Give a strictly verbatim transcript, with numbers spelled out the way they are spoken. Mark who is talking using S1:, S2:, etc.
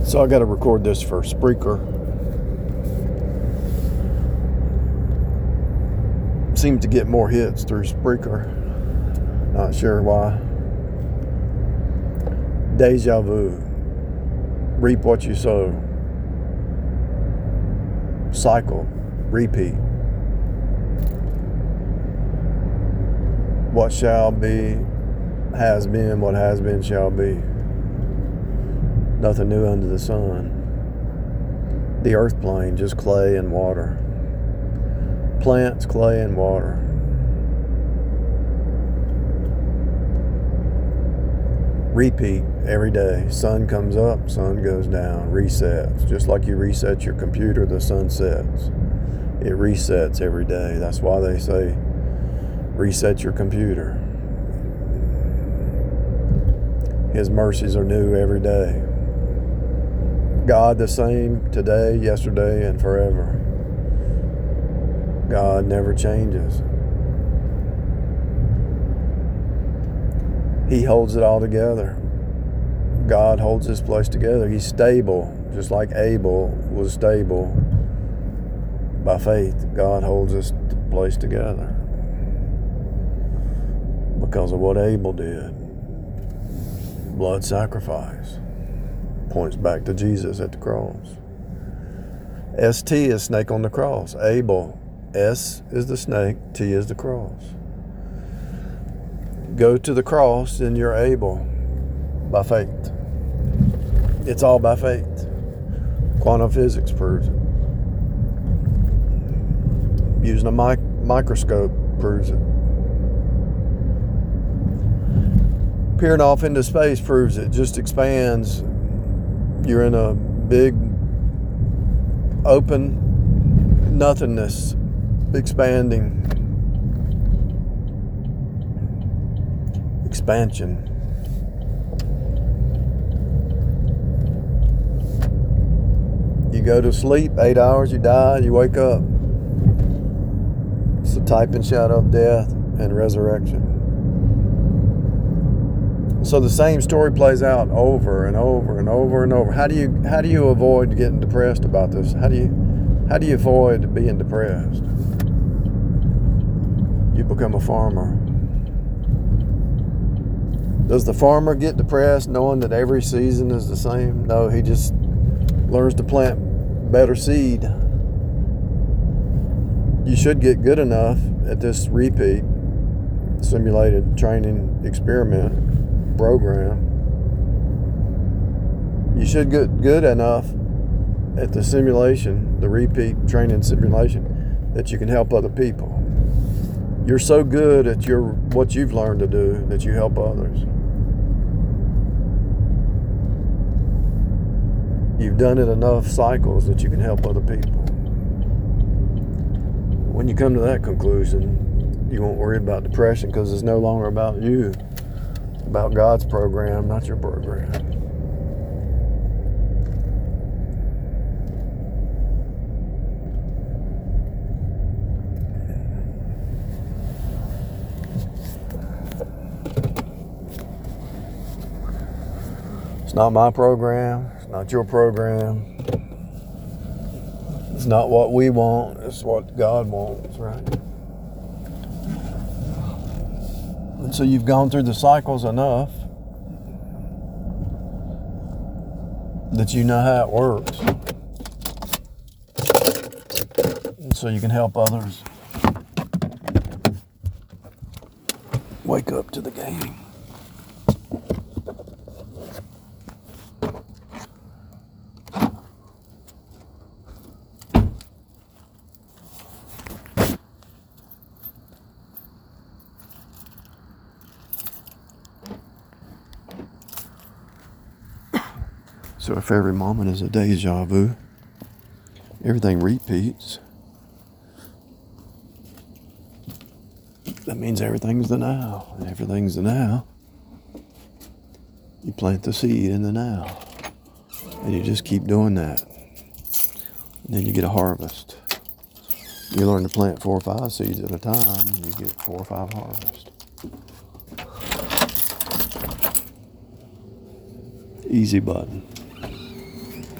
S1: So I got to record this for Spreaker. Seems to get more hits through Spreaker. Not sure why. Deja vu. Reap what you sow. Cycle. Repeat. What shall be, has been, what has been shall be. Nothing new under the sun. The earth plane, just clay and water. Plants, clay, and water. Repeat every day. Sun comes up, sun goes down, resets. Just like you reset your computer, the sun sets. It resets every day. That's why they say, reset your computer. His mercies are new every day. God the same today, yesterday, and forever. God never changes. He holds it all together. God holds this place together. He's stable, just like Abel was stable by faith. God holds this place together because of what Abel did. Blood sacrifice points back to Jesus at the cross. S T is snake on the cross. Abel. S is the snake. T is the cross. Go to the cross and you're able by faith. It's all by faith. Quantum physics proves it. Using a mic- microscope proves it. Peering off into space proves it. Just expands. You're in a big open nothingness, expanding. Expansion. You go to sleep, eight hours, you die, you wake up. It's the type and shadow of death and resurrection. So the same story plays out over and over and over and over. How do you how do you avoid getting depressed about this? How do you how do you avoid being depressed? You become a farmer. Does the farmer get depressed knowing that every season is the same? No, he just learns to plant better seed. You should get good enough at this repeat, simulated training experiment program. You should get good enough at the simulation, the repeat training simulation, that you can help other people. You're so good at your what you've learned to do that you help others. You've done it enough cycles that you can help other people. When you come to that conclusion, you won't worry about depression because it's no longer about you. It's about God's program, not your program. It's not my program. It's not your program. It's not what we want. It's what God wants, right? And so you've gone through the cycles enough that you know how it works. And so you can help others wake up to the game. So if every moment is a deja vu, everything repeats, that means everything's the now. And everything's the now. You plant the seed in the now. And you just keep doing that. And then you get a harvest. You learn to plant four or five seeds at a time, and you get four or five harvests. Easy button.